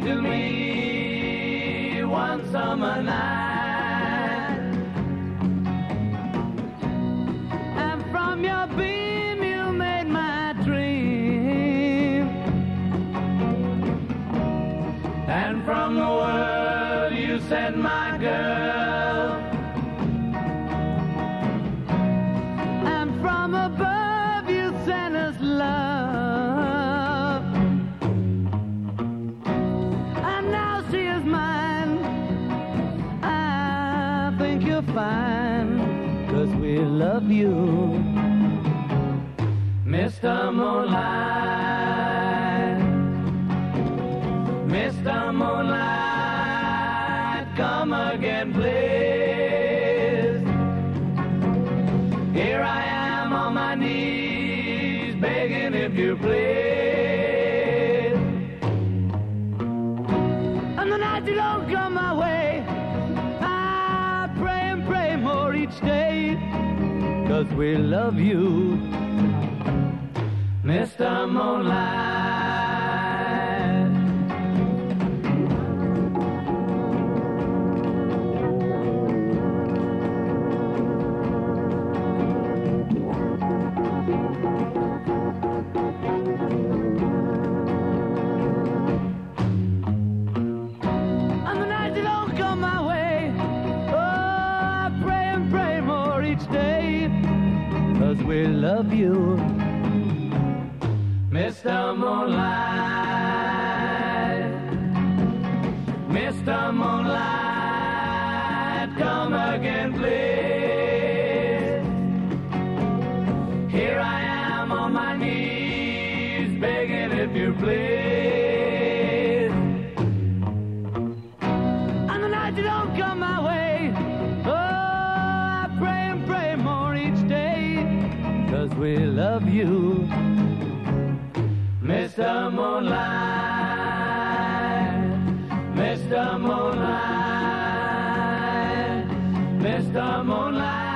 to me one summer night, and from your beam you made my dream, and from the world you sent my girl, and from above you sent us love, and now she is mine. I think you're fine, 'cause we love you, Mr. Moonlight, Mr. Moonlight, come again, please. Here I am on my knees, begging if you please. And the night you don't come my way, I pray and pray more each day, 'cause we love you, Mr. Moonlight. And the night you don't come my way, oh, I pray and pray more each day, 'cause we love you, Mr. Moonlight, Mr. Moonlight, come again, please. Here I am on my knees, begging if you please. And the night you don't come my way, oh, I pray and pray more each day, 'cause we love you, Mr. Moonlight, Mr. Moonlight, Mr. Moonlight.